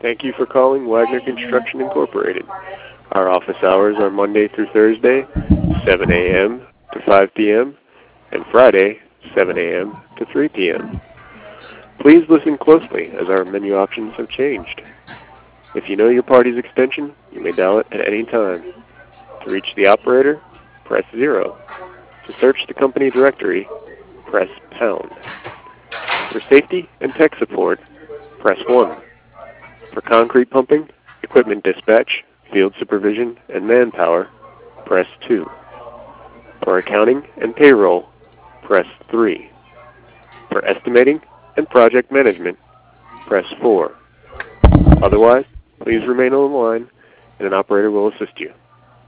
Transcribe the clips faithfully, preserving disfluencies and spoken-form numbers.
Thank you for calling Wagner Construction Incorporated. Our office hours are Monday through Thursday, seven A M to five P M and Friday, seven A M to three P M Please listen closely as our menu options have changed. If you know your party's extension, you may dial it at any time. To reach the operator, press zero. To search the company directory, press pound. For safety and tech support, press one. For concrete pumping, equipment dispatch, field supervision, and manpower, press two. For accounting and payroll, press three. For estimating and project management, press four. Otherwise, please remain on the line and an operator will assist you.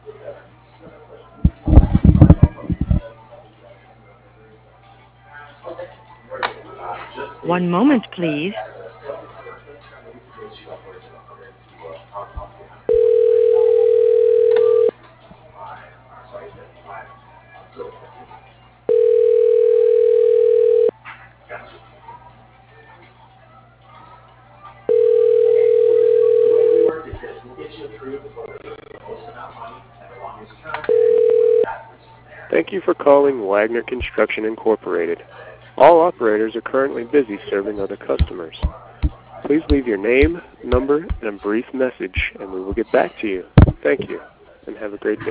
One moment, please. Thank you for calling Wagner Construction Incorporated. All operators are currently busy serving other customers. Please leave your name, number, and a brief message, and we will get back to you. Thank you, and have a great day.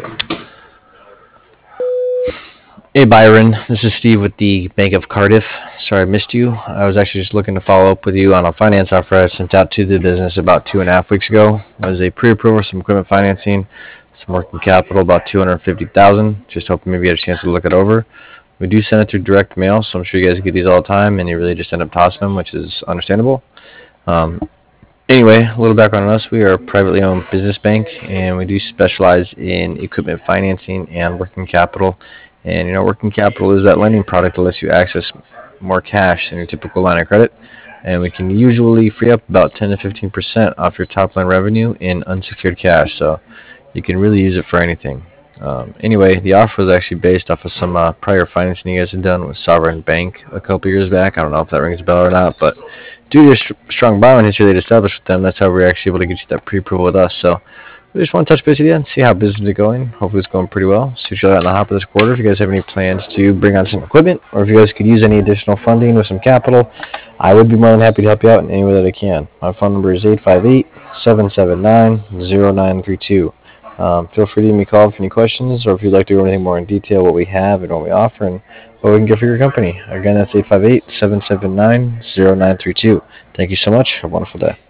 Hey Byron, this is Steve with the Bank of Cardiff. Sorry I missed you. I was actually just looking to follow up with you on a finance offer I sent out to the business about two and a half weeks ago. It was a pre-approval, some equipment financing, some working capital, about two hundred fifty thousand dollars. Just hoping maybe you had a chance to look it over. We do send it through direct mail, so I'm sure you guys get these all the time, and you really just end up tossing them, which is understandable. Um, anyway, a little background on us. We are a privately owned business bank, and we do specialize in equipment financing and working capital. And, you know, working capital is that lending product that lets you access more cash than your typical line of credit. And we can usually free up about ten to fifteen percent off your top line revenue in unsecured cash. So you can really use it for anything. Um, anyway, the offer was actually based off of some uh, prior financing you guys had done with Sovereign Bank a couple years back. I don't know if that rings a bell or not, but due to your st- strong borrowing history they'd established with them, that's how we were actually able to get you that pre-approval with us. So we just want to touch base with you and see how business is going. Hopefully it's going pretty well. See what you got on the hop of this quarter. If you guys have any plans to bring on some equipment, or if you guys could use any additional funding with some capital, I would be more than happy to help you out in any way that I can. My phone number is eight five eight, seven seven nine, zero nine three two. Um, feel free to give me a call if any questions, or if you'd like to go anything more in detail, what we have and what we offer, and what we can get for your company. Again, that's eight five eight, seven seven nine, zero nine three two. Thank you so much. Have a wonderful day.